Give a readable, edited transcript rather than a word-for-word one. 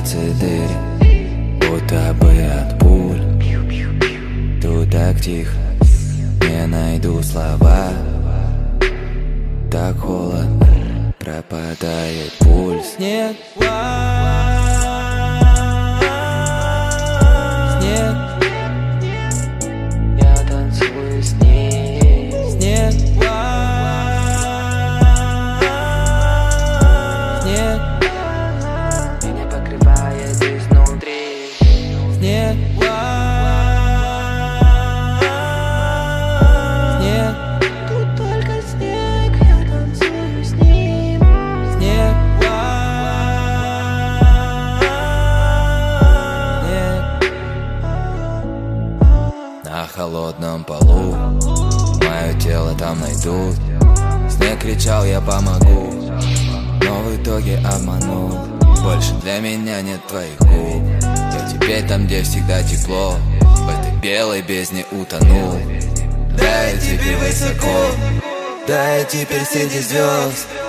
сердце дыры, будто бы от пуль. Тут так тихо, не найду слова. Так холодно, пропадает пульс. Снег, снег, я танцую с ней. Снег, снег, меня покрывает изнутри. Снег, снег, тут только снег, я танцую с ним. Снег, на холодном полу мое тело там найдут. Снег кричал, я помогу, но в итоге обманул. Больше для меня нет твоих губ. Я теперь там, где всегда тепло, в этой белой бездне утонул. Да, я теперь высоко, да, я теперь среди звезд.